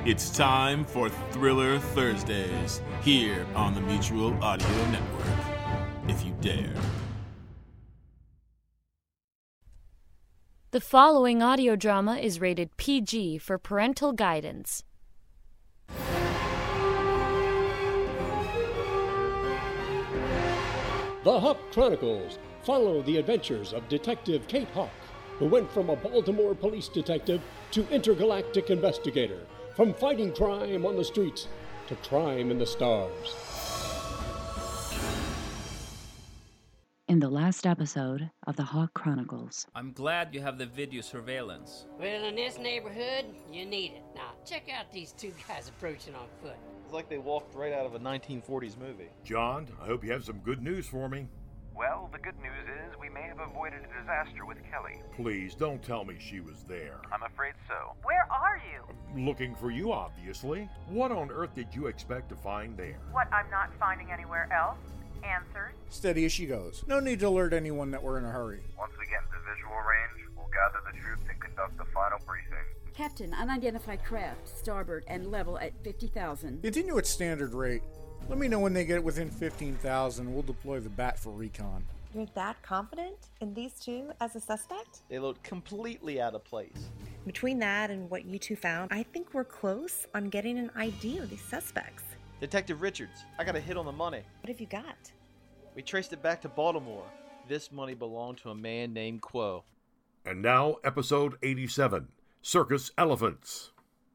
It's time for Thriller Thursdays, here on the Mutual Audio Network. If you dare. The following audio drama is rated PG for parental guidance. The Hawk Chronicles follow the adventures of Detective Kate Hawk, who went from a Baltimore police detective to intergalactic investigator, from fighting crime on the streets to crime in the stars. In the last episode of the Hawk Chronicles. I'm glad you have the video surveillance. Well, in this neighborhood, you need it. Now, check out these two guys approaching on foot. It's like they walked right out of a 1940s movie. John, I hope you have some good news for me. Well, the good news is we may have avoided a disaster with Kelly. Please don't tell me she was there. I'm afraid so. Where are you? Looking for you, obviously. What on earth did you expect to find there? What I'm not finding anywhere else? Answers? Steady as she goes. No need to alert anyone that we're in a hurry. Once we get into visual range, we'll gather the troops and conduct the final briefing. Captain, unidentified craft, starboard and level at 50,000. Continue at standard rate. Let me know when they get within 15,000. We'll deploy the bat for recon. You're that confident in these two as a suspect? They look completely out of place. Between that and what you two found, I think we're close on getting an ID of these suspects. Detective Richards, I got a hit on the money. What have you got? We traced it back to Baltimore. This money belonged to a man named Quo. And now, episode 87, Circus Elephants.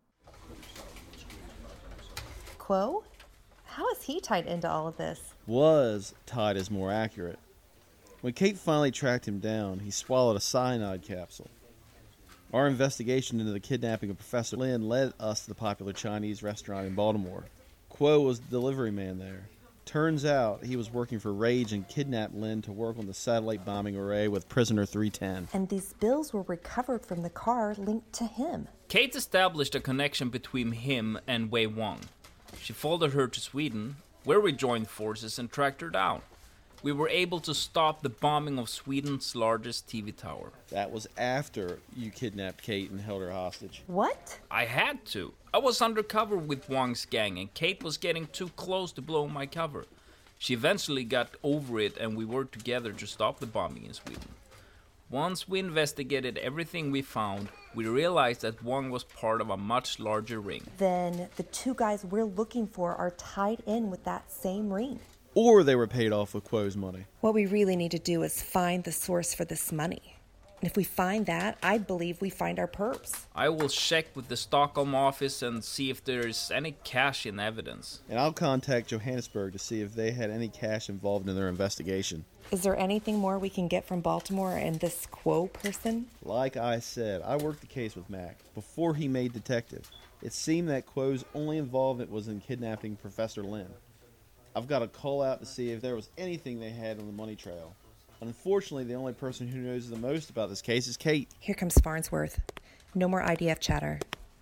Quo? How is he tied into all of this? Was tied is more accurate. When Kate finally tracked him down, he swallowed a cyanide capsule. Our investigation into the kidnapping of Professor Lin led us to the popular Chinese restaurant in Baltimore. Quo was the delivery man there. Turns out he was working for Rage and kidnapped Lin to work on the satellite bombing array with Prisoner 310. And these bills were recovered from the car linked to him. Kate established a connection between him and Wei Wang. She followed her to Sweden, where we joined forces and tracked her down. We were able to stop the bombing of Sweden's largest TV tower. That was after you kidnapped Kate and held her hostage. What? I had to. I was undercover with Wang's gang, and Kate was getting too close to blow my cover. She eventually got over it, and we worked together to stop the bombing in Sweden. Once we investigated everything we found, we realized that Wang was part of a much larger ring. Then the two guys we're looking for are tied in with that same ring. Or they were paid off with Quo's money. What we really need to do is find the source for this money. And if we find that, I believe we find our perps. I will check with the Stockholm office and see if there is any cash in evidence. And I'll contact Johannesburg to see if they had any cash involved in their investigation. Is there anything more we can get from Baltimore and this Quo person? Like I said, I worked the case with Mac before he made detective. It seemed that Quo's only involvement was in kidnapping Professor Lin. I've got to call out to see if there was anything they had on the money trail. Unfortunately, the only person who knows the most about this case is Kate. Here comes Farnsworth. No more IDF chatter.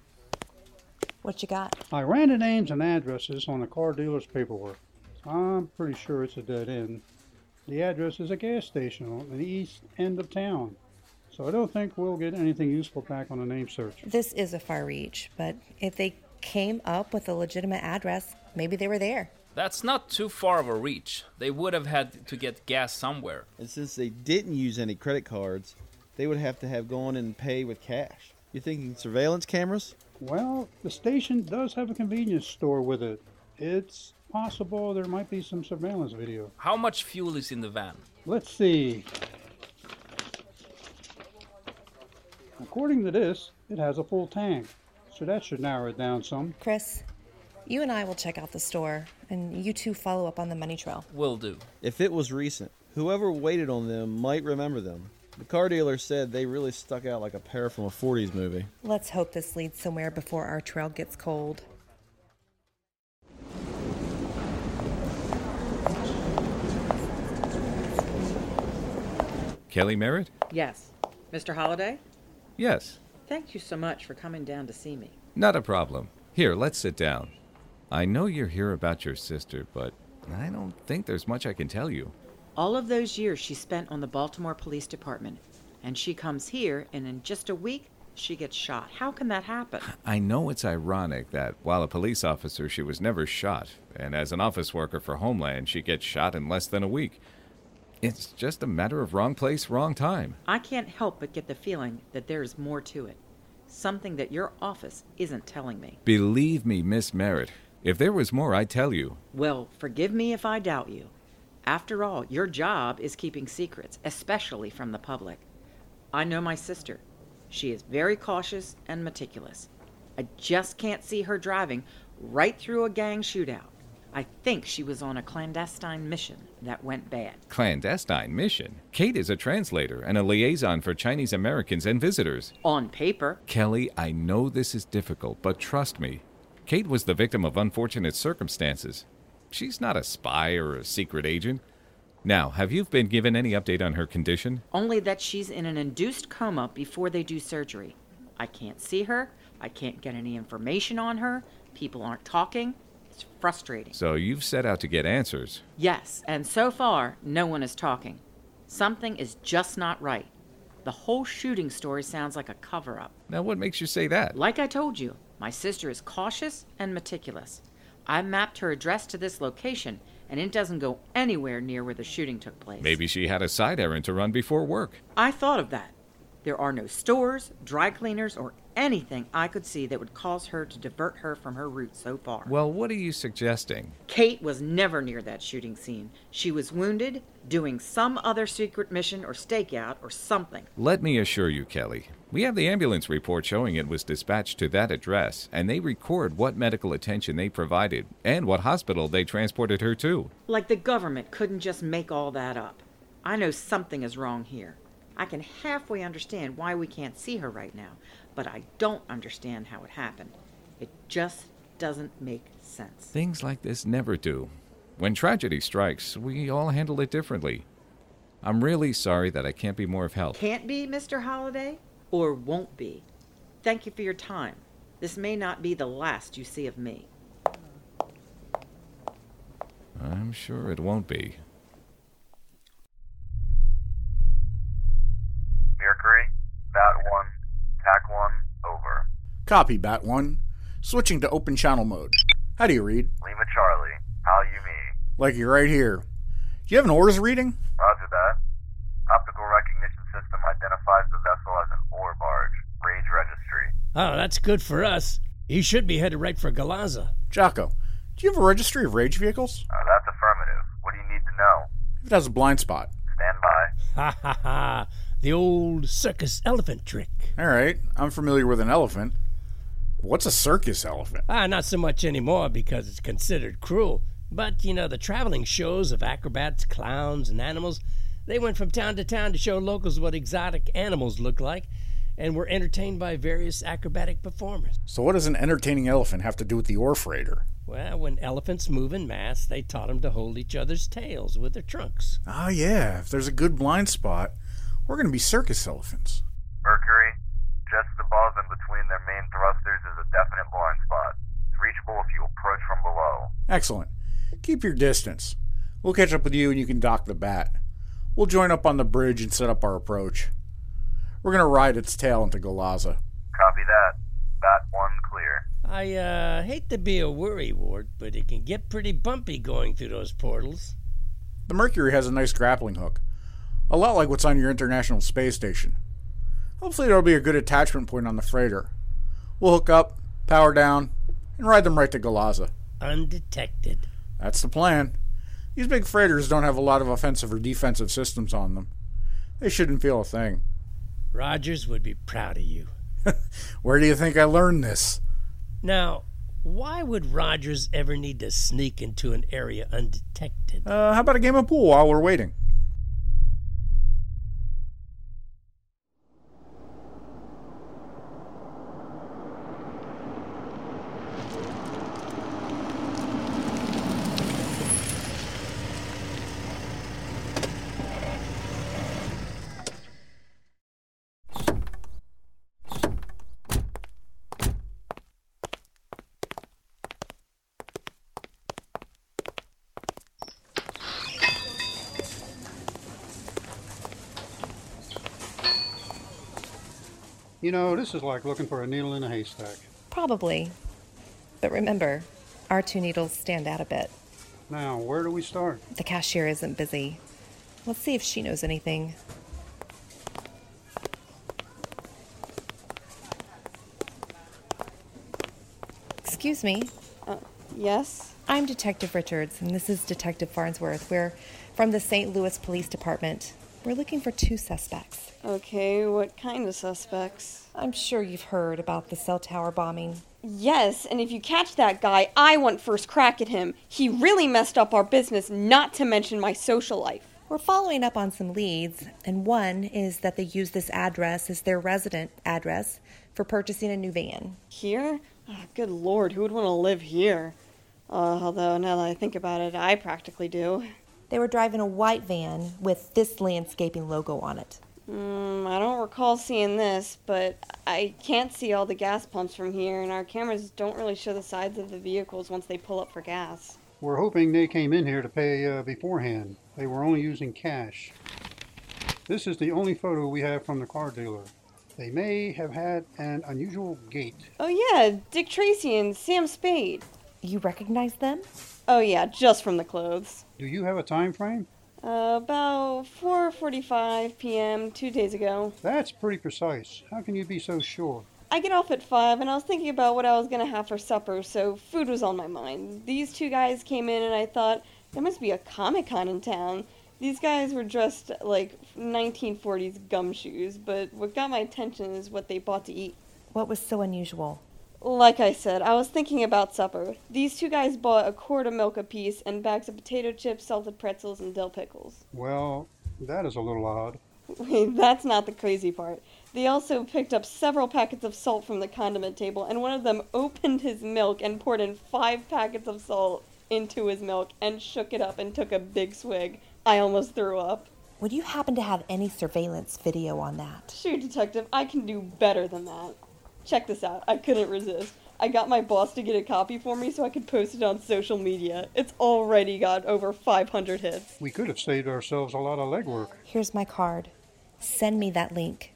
What you got? I ran the names and addresses on the car dealer's paperwork. I'm pretty sure it's a dead end. The address is a gas station on the east end of town. So I don't think we'll get anything useful back on the name search. This is a far reach, but if they came up with a legitimate address, maybe they were there. That's not too far of a reach. They would have had to get gas somewhere. And since they didn't use any credit cards, they would have to have gone and paid with cash. You thinking surveillance cameras? Well, the station does have a convenience store with it. It's possible there might be some surveillance video. How much fuel is in the van? Let's see. According to this, it has a full tank, so that should narrow it down some. Chris, you and I will check out the store, and you two follow up on the money trail. Will do. If it was recent, whoever waited on them might remember them. The car dealer said they really stuck out like a pair from a 40s movie. Let's hope this leads somewhere before our trail gets cold. Kelly Merritt? Yes. Mr. Holliday? Yes. Thank you so much for coming down to see me. Not a problem. Here, let's sit down. I know you're here about your sister, but I don't think there's much I can tell you. All of those years she spent on the Baltimore Police Department, and she comes here, and in just a week, she gets shot. How can that happen? I know it's ironic that while a police officer, she was never shot, and as an office worker for Homeland, she gets shot in less than a week. It's just a matter of wrong place, wrong time. I can't help but get the feeling that there is more to it. Something that your office isn't telling me. Believe me, Miss Merritt, if there was more, I'd tell you. Well, forgive me if I doubt you. After all, your job is keeping secrets, especially from the public. I know my sister. She is very cautious and meticulous. I just can't see her driving right through a gang shootout. I think she was on a clandestine mission that went bad. Clandestine mission? Kate is a translator and a liaison for Chinese Americans and visitors. On paper. Kelly, I know this is difficult, but trust me. Kate was the victim of unfortunate circumstances. She's not a spy or a secret agent. Now, have you been given any update on her condition? Only that she's in an induced coma before they do surgery. I can't see her. I can't get any information on her. People aren't talking. It's frustrating. So you've set out to get answers. Yes, and so far, no one is talking. Something is just not right. The whole shooting story sounds like a cover-up. Now, what makes you say that? Like I told you, my sister is cautious and meticulous. I mapped her address to this location, and it doesn't go anywhere near where the shooting took place. Maybe she had a side errand to run before work. I thought of that. There are no stores, dry cleaners, or anything I could see that would cause her to divert her from her route so far. Well, what are you suggesting? Kate was never near that shooting scene. She was wounded, doing some other secret mission or stakeout or something. Let me assure you, Kelly, we have the ambulance report showing it was dispatched to that address, and they record what medical attention they provided and what hospital they transported her to. Like the government couldn't just make all that up. I know something is wrong here. I can halfway understand why we can't see her right now, but I don't understand how it happened. It just doesn't make sense. Things like this never do. When tragedy strikes, we all handle it differently. I'm really sorry that I can't be more of help. Can't be, Mr. Holliday? Or won't be? Thank you for your time. This may not be the last you see of me. I'm sure it won't be. Mercury, Bat 1, TAC 1, over. Copy, Bat 1. Switching to open channel mode. How do you read? Lima Charlie, how you me? Like you're right here. Do you have an orders reading? Roger that. Optical recognition system identifies the vessel as an ore barge. Rage registry. Oh, that's good for us. He should be headed right for Galaza. Jocko, do you have a registry of rage vehicles? That's affirmative. What do you need to know? If it has a blind spot. Stand by. Ha ha ha. The old circus elephant trick. All right, I'm familiar with an elephant. What's a circus elephant? Not so much anymore because it's considered cruel. But, you know, the traveling shows of acrobats, clowns, and animals, they went from town to town to show locals what exotic animals look like and were entertained by various acrobatic performers. So what does an entertaining elephant have to do with the ore freighter? Well, when elephants move in mass, they taught them to hold each other's tails with their trunks. Oh, yeah. If there's a good blind spot, we're going to be circus elephants. Mercury, just above and between their main thrusters is a definite blind spot. It's reachable if you approach from below. Excellent. Keep your distance. We'll catch up with you and you can dock the bat. We'll join up on the bridge and set up our approach. We're going to ride its tail into Galaza. Copy that. Bat 1 clear. I hate to be a worrywart, but it can get pretty bumpy going through those portals. The Mercury has a nice grappling hook. A lot like what's on your International Space Station. Hopefully there'll be a good attachment point on the freighter. We'll hook up, power down, and ride them right to Galaza. Undetected. That's the plan. These big freighters don't have a lot of offensive or defensive systems on them. They shouldn't feel a thing. Rogers would be proud of you. Where do you think I learned this? Now, why would Rogers ever need to sneak into an area undetected? How about a game of pool while we're waiting? You know, this is like looking for a needle in a haystack. Probably. But remember, our 2 needles stand out a bit. Now, where do we start? The cashier isn't busy. Let's see if she knows anything. Excuse me. Yes? I'm Detective Richards, and this is Detective Farnsworth. We're from the St. Louis Police Department. We're looking for 2 suspects. Okay, what kind of suspects? I'm sure you've heard about the cell tower bombing. Yes, and if you catch that guy, I want first crack at him. He really messed up our business, not to mention my social life. We're following up on some leads, and one is that they used this address as their resident address for purchasing a new van. Here? Oh, good Lord, who would want to live here? Although, now that I think about it, I practically do. They were driving a white van with this landscaping logo on it. I don't recall seeing this, but I can't see all the gas pumps from here, and our cameras don't really show the sides of the vehicles once they pull up for gas. We're hoping they came in here to pay beforehand. They were only using cash. This is the only photo we have from the car dealer. They may have had an unusual gait. Oh yeah, Dick Tracy and Sam Spade. You recognize them? Oh yeah, just from the clothes. Do you have a time frame? About 4:45 p.m. 2 days ago. That's pretty precise. How can you be so sure? I get off at 5, and I was thinking about what I was going to have for supper, so food was on my mind. These 2 guys came in, and I thought, there must be a Comic-Con in town. These guys were dressed like 1940s gumshoes, but what got my attention is what they bought to eat. What was so unusual? Like I said, I was thinking about supper. These 2 guys bought a quart of milk apiece and bags of potato chips, salted pretzels, and dill pickles. Well, that is a little odd. Wait, that's not the crazy part. They also picked up several packets of salt from the condiment table, and one of them opened his milk and poured in 5 packets of salt into his milk and shook it up and took a big swig. I almost threw up. Would you happen to have any surveillance video on that? Shoot, Detective, I can do better than that. Check this out. I couldn't resist. I got my boss to get a copy for me so I could post it on social media. It's already got over 500 hits. We could have saved ourselves a lot of legwork. Here's my card. Send me that link.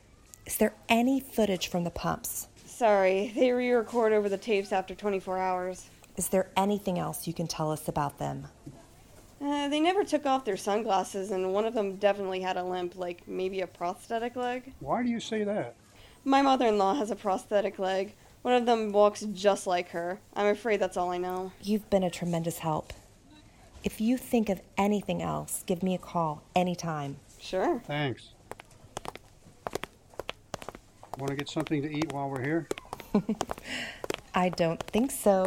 Is there any footage from the pumps? Sorry, they re-record over the tapes after 24 hours. Is there anything else you can tell us about them? They never took off their sunglasses, and one of them definitely had a limp, like maybe a prosthetic leg. Why do you say that? My mother-in-law has a prosthetic leg. One of them walks just like her. I'm afraid that's all I know. You've been a tremendous help. If you think of anything else, give me a call anytime. Sure. Thanks. Want to get something to eat while we're here? I don't think so.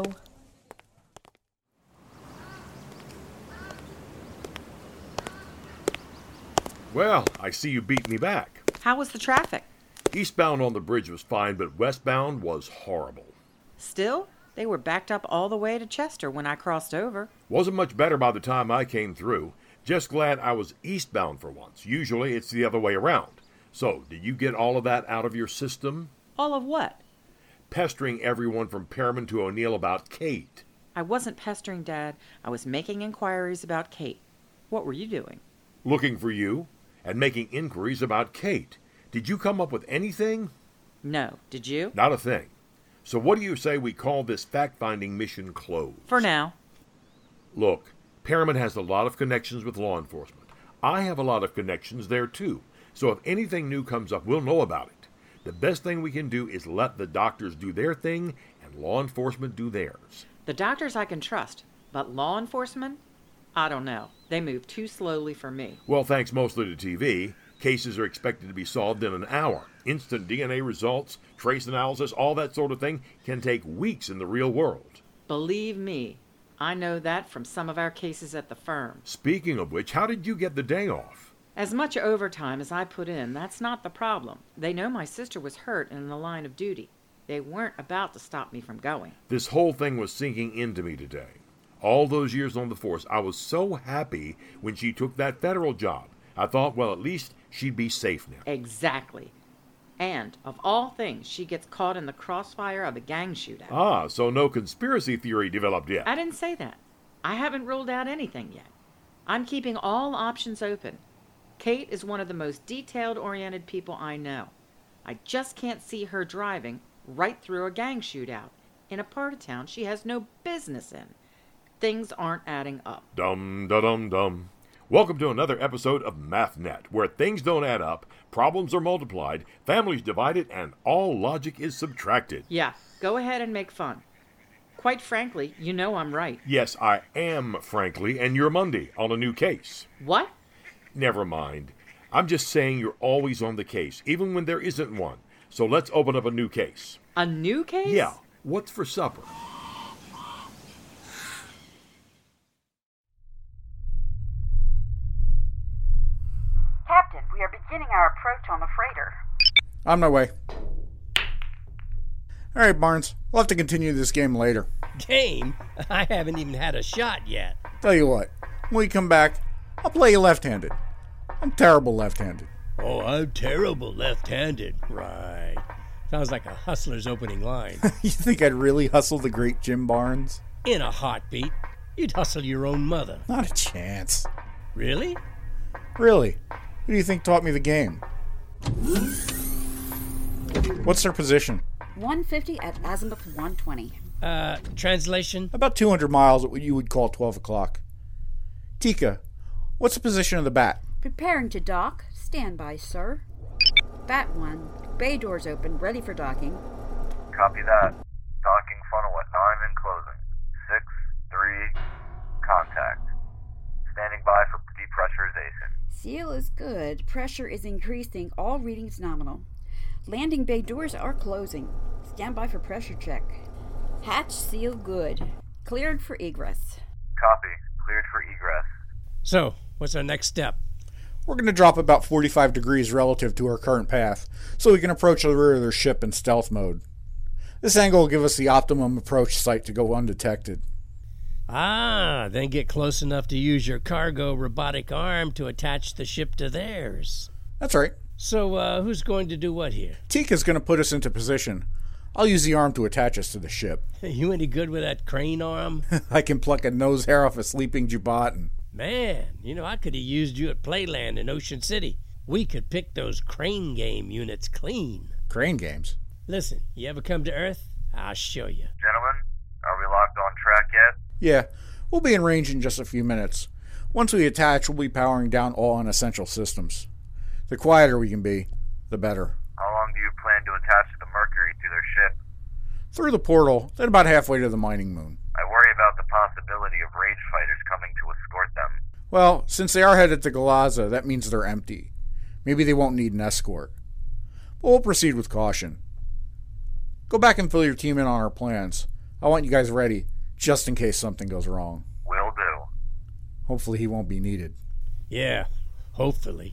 Well, I see you beat me back. How was the traffic? Eastbound on the bridge was fine, but westbound was horrible. Still, they were backed up all the way to Chester when I crossed over. Wasn't much better by the time I came through. Just glad I was eastbound for once. Usually it's the other way around. So, did you get all of that out of your system? All of what? Pestering everyone from Pearman to O'Neill about Kate. I wasn't pestering, Dad. I was making inquiries about Kate. What were you doing? Looking for you and making inquiries about Kate. Did you come up with anything? No. Did you? Not a thing. So what do you say we call this fact-finding mission closed? For now. Look, Pearman has a lot of connections with law enforcement. I have a lot of connections there, too. So if anything new comes up, we'll know about it. The best thing we can do is let the doctors do their thing and law enforcement do theirs. The doctors I can trust, but law enforcement? I don't know. They move too slowly for me. Well, thanks mostly to TV. Cases are expected to be solved in an hour. Instant DNA results, trace analysis, all that sort of thing can take weeks in the real world. Believe me, I know that from some of our cases at the firm. Speaking of which, how did you get the day off? As much overtime as I put in, that's not the problem. They know my sister was hurt in the line of duty. They weren't about to stop me from going. This whole thing was sinking into me today. All those years on the force, I was so happy when she took that federal job. I thought, well, at least she'd be safe now. Exactly. And, of all things, she gets caught in the crossfire of a gang shootout. Ah, so no conspiracy theory developed yet. I didn't say that. I haven't ruled out anything yet. I'm keeping all options open. Kate is one of the most detailed-oriented people I know. I just can't see her driving right through a gang shootout in a part of town she has no business in. Things aren't adding up. Dum-da-dum-dum. Welcome to another episode of MathNet, where things don't add up, problems are multiplied, families divided, and all logic is subtracted. Yeah, go ahead and make fun. Quite frankly, you know I'm right. Yes, I am, frankly, and you're Monday on a new case. What? Never mind. I'm just saying you're always on the case, even when there isn't one. So let's open up a new case. A new case? Yeah. What's for supper? Captain, we are beginning our approach on the freighter. On my way. Alright, Barnes. We'll have to continue this game later. Game? I haven't even had a shot yet. Tell you what, when we come back, I'll play you left-handed. I'm terrible left-handed. Oh, I'm terrible left-handed. Right. Sounds like a hustler's opening line. You think I'd really hustle the great Jim Barnes? In a heartbeat. You'd hustle your own mother. Not a chance. Really? Really? Who do you think taught me the game? What's their position? 150 at azimuth 120. Translation? About 200 miles at what you would call 12 o'clock. Tika, what's the position of the bat? Preparing to dock. Stand by, sir. Bat 1. Bay doors open, ready for docking. Copy that. Docking funnel at 9 and closing. 6, 3, contact. Standing by for depressurization. Seal is good. Pressure is increasing. All readings nominal. Landing bay doors are closing. Stand by for pressure check. Hatch seal good. Cleared for egress. Copy. Cleared for egress. So, what's our next step? We're going to drop about 45 degrees relative to our current path, so we can approach the rear of their ship in stealth mode. This angle will give us the optimum approach site to go undetected. Ah, then get close enough to use your cargo robotic arm to attach the ship to theirs. That's right. So, who's going to do what here? Tika's going to put us into position. I'll use the arm to attach us to the ship. You any good with that crane arm? I can pluck a nose hair off a sleeping Jubatin. Man, I could have used you at Playland in Ocean City. We could pick those crane game units clean. Crane games? Listen, you ever come to Earth? I'll show you. Gentlemen, are we locked on track yet? Yeah, we'll be in range in just a few minutes. Once we attach, we'll be powering down all unessential systems. The quieter we can be, the better. How long do you plan to attach the Mercury to their ship? Through the portal, then about halfway to the mining moon. I worry about the possibility of rage fighters coming to escort them. Well, since they are headed to Galaza, that means they're empty. Maybe they won't need an escort. But we'll proceed with caution. Go back and fill your team in on our plans. I want you guys ready, just in case something goes wrong. Will do. Hopefully he won't be needed. Yeah, hopefully.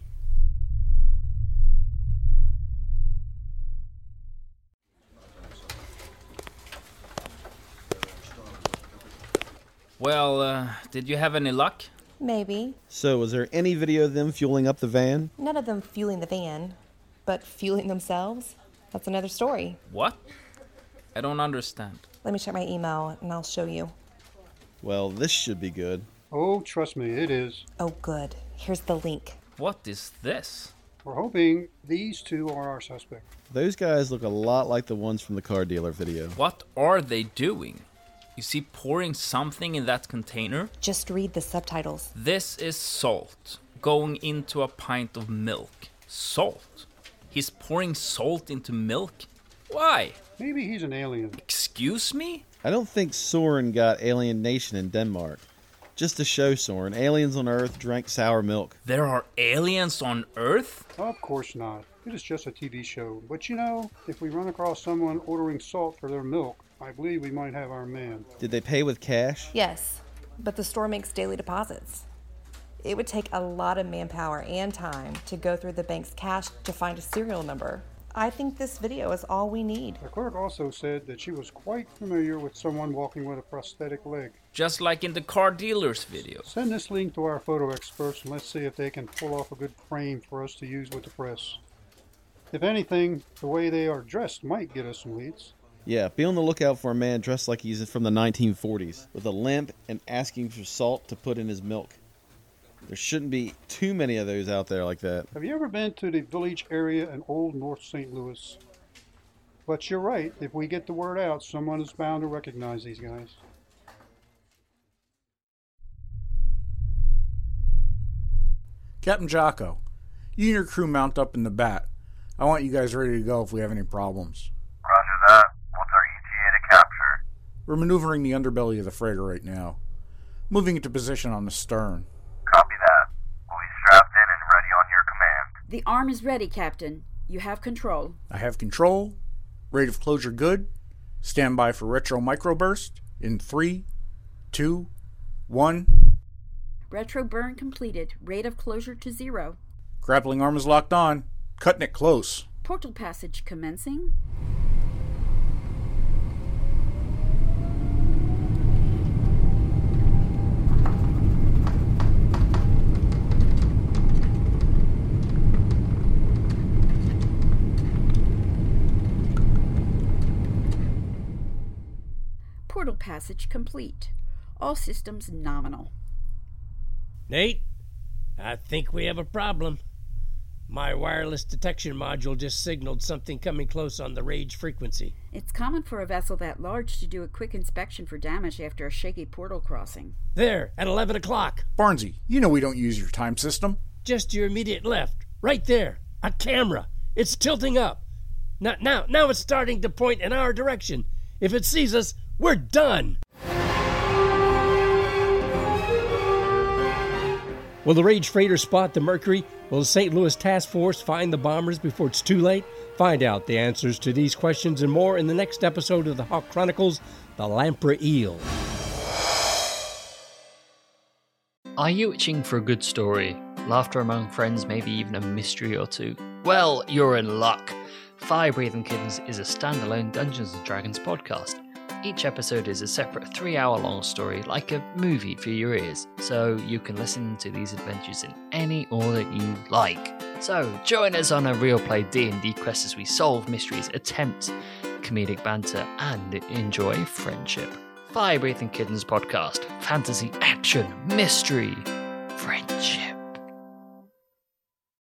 Well, did you have any luck? Maybe. So, was there any video of them fueling up the van? None of them fueling the van, but fueling themselves? That's another story. What? I don't understand. Let me check my email and I'll show you. Well, this should be good. Oh, trust me, it is. Oh, good. Here's the link. What is this? We're hoping these two are our suspect. Those guys look a lot like the ones from the car dealer video. What are they doing? Is he pouring something in that container? Just read the subtitles. This is salt going into a pint of milk. Salt? He's pouring salt into milk? Why? Maybe he's an alien. Excuse me? I don't think Soren got Alien Nation in Denmark. Just to show Soren, aliens on Earth drank sour milk. There are aliens on Earth? Of course not. It is just a TV show. But if we run across someone ordering salt for their milk, I believe we might have our man. Did they pay with cash? Yes, but the store makes daily deposits. It would take a lot of manpower and time to go through the bank's cash to find a serial number. I think this video is all we need. The clerk also said that she was quite familiar with someone walking with a prosthetic leg. Just like in the car dealer's video. Send this link to our photo experts and let's see if they can pull off a good frame for us to use with the press. If anything, the way they are dressed might get us some leads. Yeah, be on the lookout for a man dressed like he's from the 1940s, with a limp and asking for salt to put in his milk. There shouldn't be too many of those out there like that. Have you ever been to the Village area in Old North St. Louis? But you're right. If we get the word out, someone is bound to recognize these guys. Captain Jocko, you and your crew mount up in the Bat. I want you guys ready to go if we have any problems. Roger that. What's our ETA to capture? We're maneuvering the underbelly of the freighter right now, moving into position on the stern. Copy that. We'll be strapped in and ready on your command. The arm is ready, Captain. You have control. I have control. Rate of closure good. Stand by for retro microburst in 3, 2, 1. Retro burn completed. Rate of closure to 0. Grappling arm is locked on. Cutting it close. Portal passage commencing. Portal passage complete. All systems nominal. Nate, I think we have a problem. My wireless detection module just signaled something coming close on the rage frequency. It's common for a vessel that large to do a quick inspection for damage after a shaky portal crossing. There, at 11 o'clock. Barnesy, you know we don't use your time system. Just to your immediate left. Right there. A camera. It's tilting up. Now it's starting to point in our direction. If it sees us, we're done. Will the Rage Freighter spot the Mercury? Will the St. Louis Task Force find the bombers before it's too late? Find out the answers to these questions and more in the next episode of the Hawk Chronicles, The Lamprey Eel. Are you itching for a good story? Laughter among friends, maybe even a mystery or two? Well, you're in luck. Fire Breathing Kittens is a standalone Dungeons & Dragons podcast. Each episode is a separate 3-hour-long story, like a movie for your ears, so you can listen to these adventures in any order you like. So join us on a real play D&D quest as we solve mysteries, attempt comedic banter, and enjoy friendship. Fire Breathing Kittens podcast, fantasy, action, mystery, friendship.